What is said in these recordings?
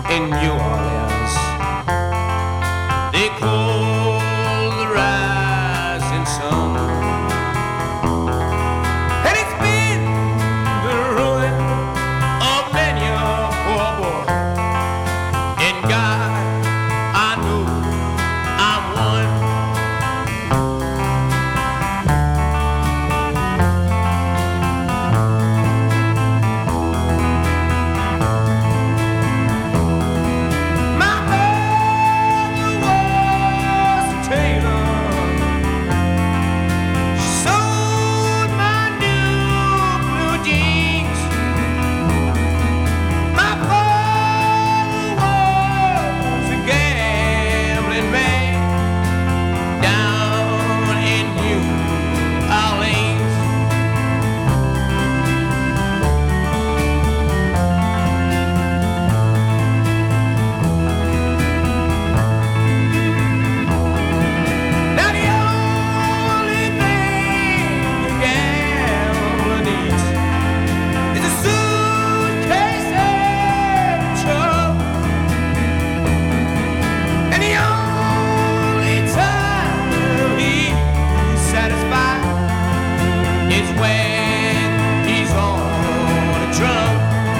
in New Orleans. They call the rising sun, and it's been the ruin of many a poor boy. In God, I know I'm one. My mother was a tailor. She sewed my new blue jeans. My father was a gambling man down in New Orleans. Now the only thing a gambler needs is a suitcase and a truck. And the only time he's satisfied is when he's on a drum.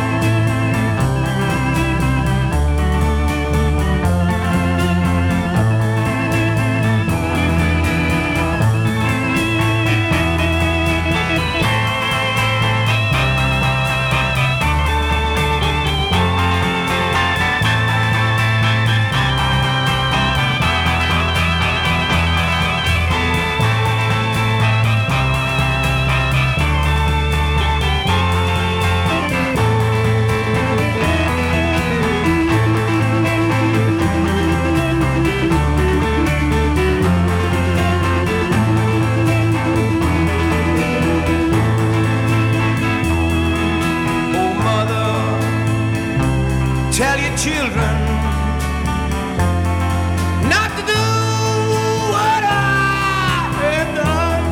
Oh, mother, tell your children not to do what I have done.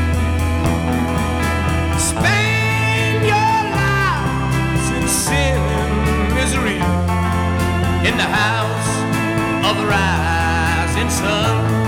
Spend your lives in sin and misery in the house of the rising sun.